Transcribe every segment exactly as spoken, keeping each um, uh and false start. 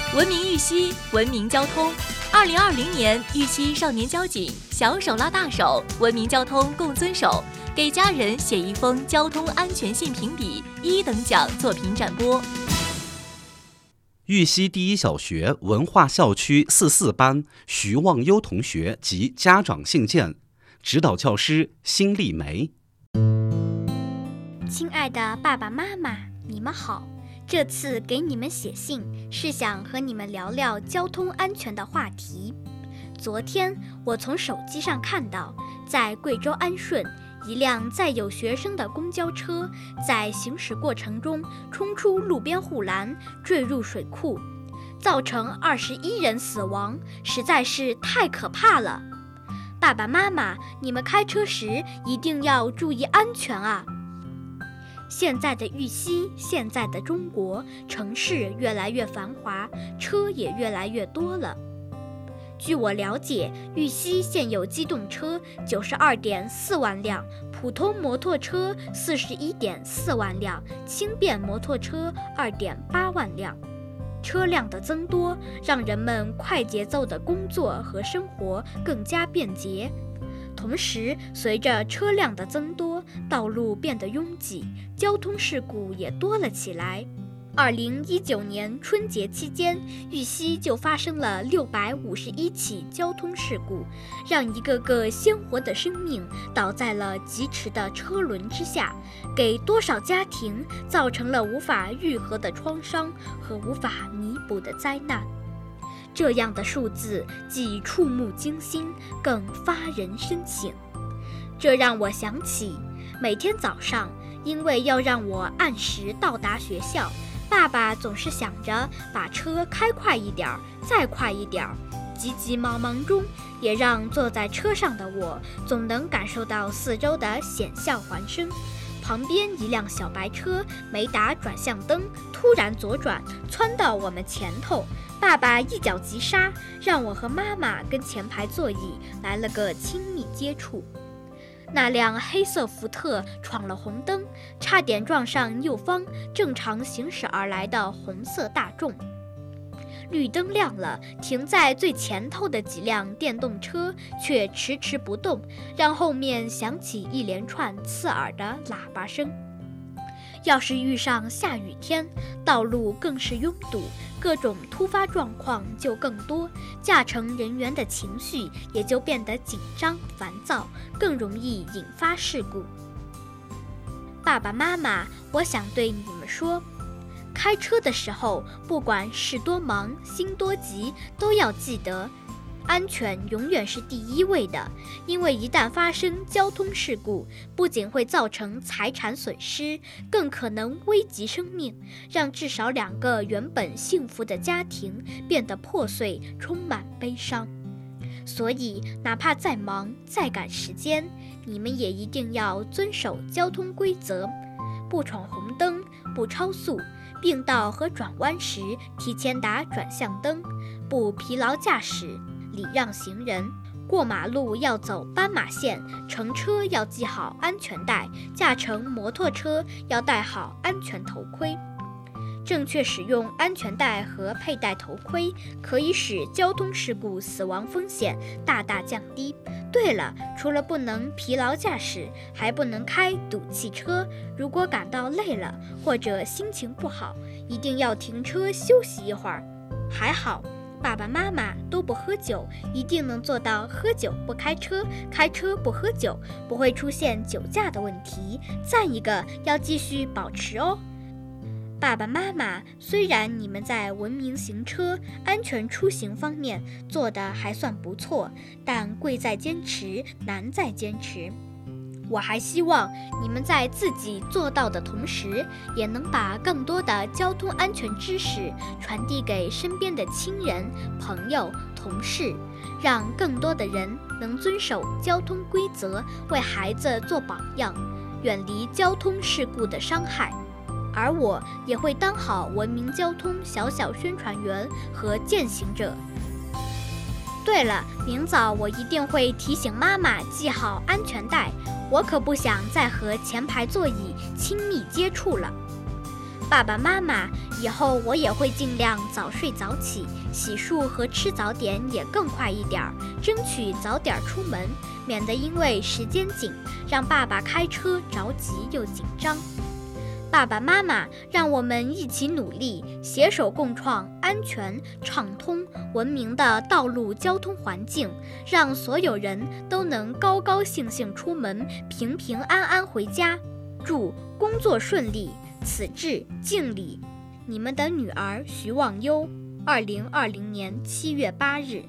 文明玉溪，文明交通。二零二零年，玉溪少年交警小手拉大手，文明交通共遵守，给家人写一封交通安全信评比一等奖作品展播。 玉溪第一小学文化校区四四班徐望优同学及家长信件，指导教师辛丽梅。 亲爱的爸爸妈妈，你们好。这次给你们写信，是想和你们聊聊交通安全的话题。昨天我从手机上看到，在贵州安顺，一辆载有学生的公交车在行驶过程中冲出路边护栏，坠入水库，造成二十一人死亡，实在是太可怕了。爸爸妈妈，你们开车时一定要注意安全啊！现在的玉溪，现在的中国，城市越来越繁华，车也越来越多了。据我了解，玉溪现有机动车九十二点四万辆，普通摩托车四十一点四万辆，轻便摩托车二点八万辆。车辆的增多，让人们快节奏的工作和生活更加便捷。同时，随着车辆的增多，道路变得拥挤，交通事故也多了起来。二零一九年春节期间，玉溪就发生了六百五十一起交通事故，让一个个鲜活的生命倒在了疾驰的车轮之下，给多少家庭造成了无法愈合的创伤和无法弥补的灾难。这样的数字既触目惊心，更发人深省。这让我想起，每天早上，因为要让我按时到达学校，爸爸总是想着把车开快一点儿，再快一点儿。急急忙忙中，也让坐在车上的我总能感受到四周的险象环生。旁边一辆小白车没打转向灯，突然左转，窜到我们前头。爸爸一脚急刹，让我和妈妈跟前排座椅来了个亲密接触。那辆黑色福特闯了红灯，差点撞上右方正常行驶而来的红色大众。绿灯亮了，停在最前头的几辆电动车却迟迟不动，让后面响起一连串刺耳的喇叭声。要是遇上下雨天，道路更是拥堵，各种突发状况就更多，驾乘人员的情绪也就变得紧张烦躁，更容易引发事故。爸爸妈妈，我想对你们说，开车的时候，不管事多忙心多急，都要记得安全永远是第一位的。因为一旦发生交通事故，不仅会造成财产损失，更可能危及生命，让至少两个原本幸福的家庭变得破碎，充满悲伤。所以哪怕再忙再赶时间，你们也一定要遵守交通规则，不闯红灯，不超速，并道和转弯时提前打转向灯，不疲劳驾驶，礼让行人，过马路要走斑马线，乘车要系好安全带，驾乘摩托车要戴好安全头盔。正确使用安全带和佩戴头盔，可以使交通事故死亡风险大大降低。对了，除了不能疲劳驾驶，还不能开堵汽车。如果感到累了或者心情不好，一定要停车休息一会儿。还好爸爸妈妈都不喝酒，一定能做到喝酒不开车，开车不喝酒，不会出现酒驾的问题。赞一个，要继续保持哦。爸爸妈妈，虽然你们在文明行车、安全出行方面做得还算不错，但贵在坚持，难在坚持。我还希望你们在自己做到的同时，也能把更多的交通安全知识传递给身边的亲人、朋友、同事，让更多的人能遵守交通规则，为孩子做榜样，远离交通事故的伤害。而我也会当好文明交通小小宣传员和践行者。对了，明早我一定会提醒妈妈系好安全带，我可不想再和前排座椅亲密接触了。 爸爸妈妈，以后我也会尽量早睡早起，洗漱和吃早点也更快一点儿，争取早点出门，免得因为时间紧，让爸爸开车着急又紧张。爸爸妈妈，让我们一起努力，携手共创安全、畅通、文明的道路交通环境，让所有人都能高高兴兴出门，平平安安回家。祝工作顺利，此致敬礼。你们的女儿徐忘忧，二零二零年七月八日。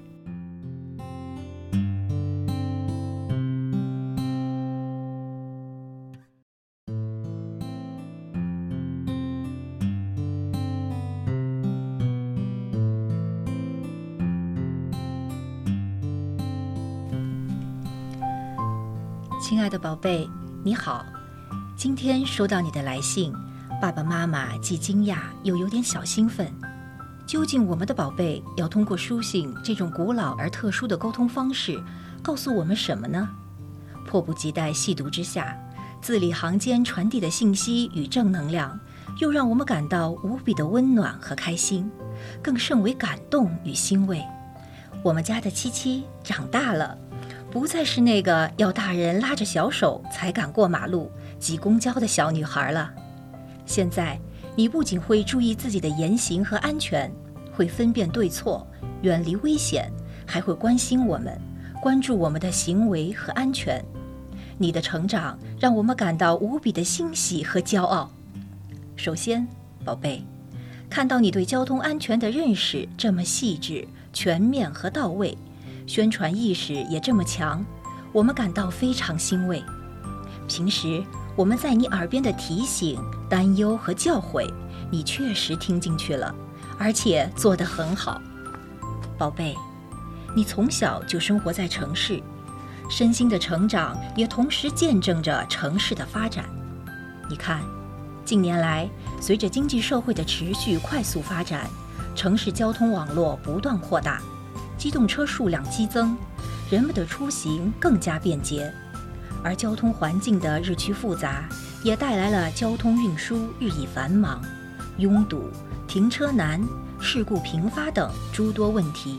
亲爱的宝贝，你好，今天收到你的来信，爸爸妈妈既惊讶又有点小兴奋。究竟我们的宝贝要通过书信这种古老而特殊的沟通方式告诉我们什么呢？迫不及待细读之下，字里行间传递的信息与正能量，又让我们感到无比的温暖和开心，更甚为感动与欣慰。我们家的七七长大了，不再是那个要大人拉着小手才敢过马路、挤公交的小女孩了。现在，你不仅会注意自己的言行和安全，会分辨对错，远离危险，还会关心我们，关注我们的行为和安全。你的成长让我们感到无比的欣喜和骄傲。首先，宝贝，看到你对交通安全的认识这么细致、全面和到位，宣传意识也这么强，我们感到非常欣慰。平时我们在你耳边的提醒、担忧和教诲，你确实听进去了，而且做得很好。宝贝，你从小就生活在城市，身心的成长也同时见证着城市的发展。你看，近年来随着经济社会的持续快速发展，城市交通网络不断扩大，机动车数量激增，人们的出行更加便捷，而交通环境的日趋复杂，也带来了交通运输日益繁忙、拥堵、停车难、事故频发等诸多问题。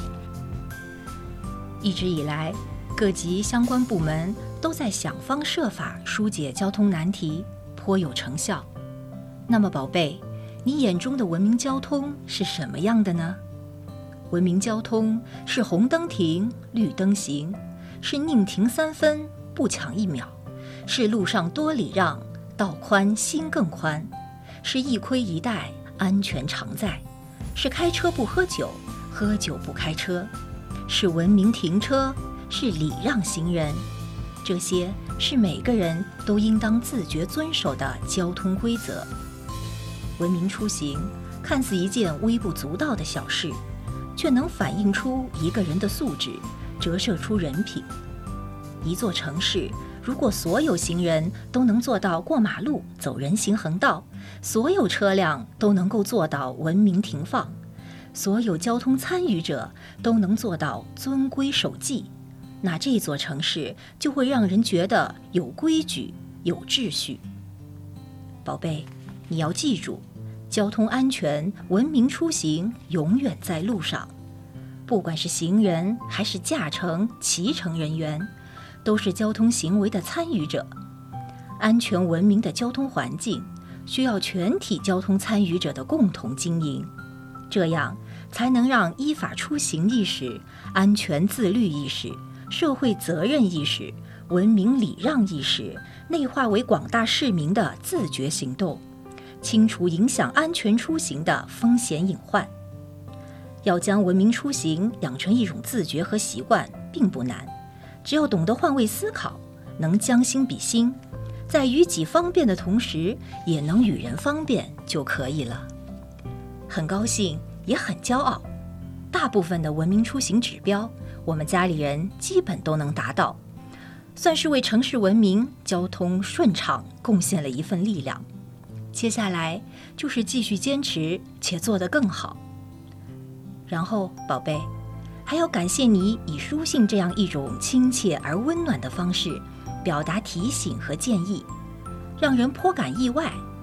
一直以来，各级相关部门都在想方设法疏解交通难题，颇有成效。那么宝贝，你眼中的文明交通是什么样的呢？文明交通是红灯停，绿灯行，是宁停三分，不抢一秒，是路上多礼让，道宽心更宽，是一盔一带，安全常在，是开车不喝酒，喝酒不开车，是文明停车，是礼让行人。这些是每个人都应当自觉遵守的交通规则。文明出行看似一件微不足道的小事，却能反映出一个人的素质，折射出人品。一座城市，如果所有行人都能做到过马路走人行横道，所有车辆都能够做到文明停放，所有交通参与者都能做到遵规守纪，那这座城市就会让人觉得有规矩、有秩序。宝贝，你要记住，交通安全、文明出行永远在路上。不管是行人还是驾乘、骑乘人员，都是交通行为的参与者。安全文明的交通环境需要全体交通参与者的共同经营，这样才能让依法出行意识、安全自律意识、社会责任意识、文明礼让意识内化为广大市民的自觉行动，清除影响安全出行的风险隐患。要将文明出行养成一种自觉和习惯并不难，只要懂得换位思考，能将心比心，在于己方便的同时也能与人方便就可以了。很高兴也很骄傲，大部分的文明出行指标我们家里人基本都能达到，算是为城市文明、交通顺畅贡献了一份力量。接下来就是继续坚持且做得更好。然后宝贝，还要感谢你以书信这样一种亲切而温暖的方式表达提醒和建议，让人颇感意外，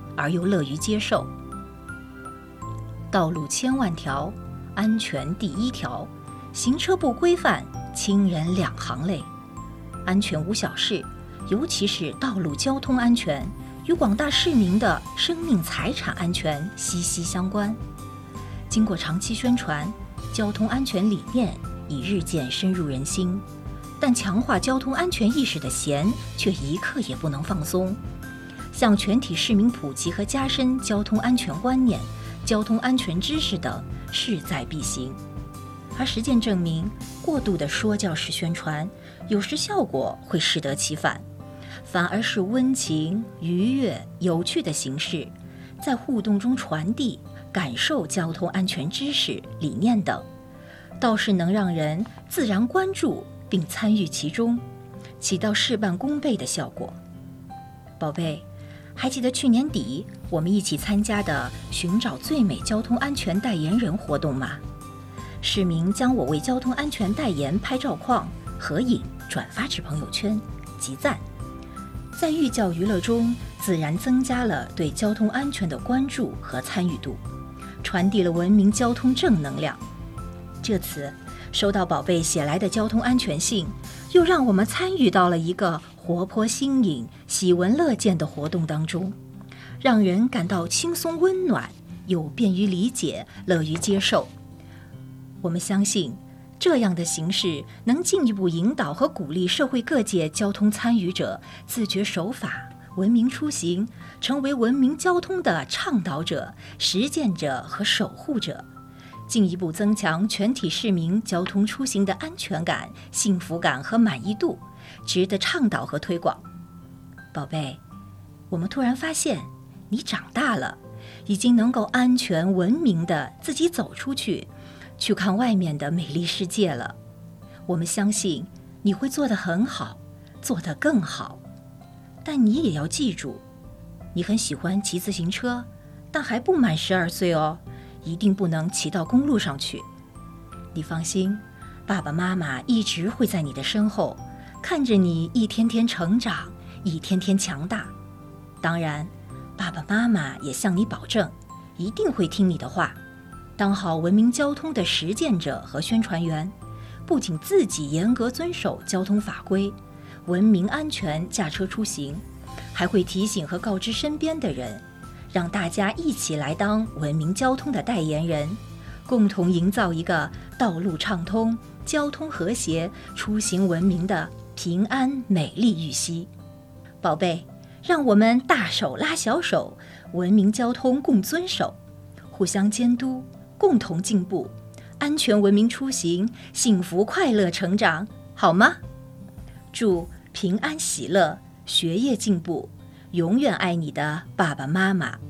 而又乐于接受。道路千万条，安全第一条，行车不规范，亲人两行泪。安全无小事，尤其是道路交通安全，与广大市民的生命财产安全息息相关。经过长期宣传，交通安全理念已日渐深入人心，但强化交通安全意识的弦却一刻也不能放松。向全体市民普及和加深交通安全观念、交通安全知识等势在必行。而实践证明，过度的说教式宣传，有时效果会适得其反，反而是温情、愉悦、有趣的形式，在互动中传递、感受交通安全知识、理念等，倒是能让人自然关注并参与其中，起到事半功倍的效果。宝贝，还记得去年底我们一起参加的寻找最美交通安全代言人活动吗？市民将我为交通安全代言拍照框、合影转发至朋友圈，集赞，在寓教于乐中自然增加了对交通安全的关注和参与度，传递了文明交通正能量。这次收到宝贝写来的交通安全信，又让我们参与到了一个活泼新颖、喜闻乐见的活动当中，让人感到轻松温暖，又便于理解、乐于接受。我们相信，这样的形式能进一步引导和鼓励社会各界交通参与者自觉守法、文明出行，成为文明交通的倡导者、实践者和守护者，进一步增强全体市民交通出行的安全感、幸福感和满意度，值得倡导和推广。宝贝，我们突然发现你长大了，已经能够安全文明地自己走出去，去看外面的美丽世界了。我们相信你会做得很好，做得更好。但你也要记住，你很喜欢骑自行车，但还不满十二岁哦，一定不能骑到公路上去。你放心，爸爸妈妈一直会在你的身后，看着你一天天成长，一天天强大。当然，爸爸妈妈也向你保证，一定会听你的话，当好文明交通的实践者和宣传员，不仅自己严格遵守交通法规，文明安全驾车出行，还会提醒和告知身边的人，让大家一起来当文明交通的代言人，共同营造一个道路畅通、交通和谐、出行文明的平安美丽玉溪。宝贝，让我们大手拉小手，文明交通共遵守，互相监督，共同进步，安全文明出行，幸福快乐成长，好吗？祝平安喜乐，学业进步，永远爱你的爸爸妈妈。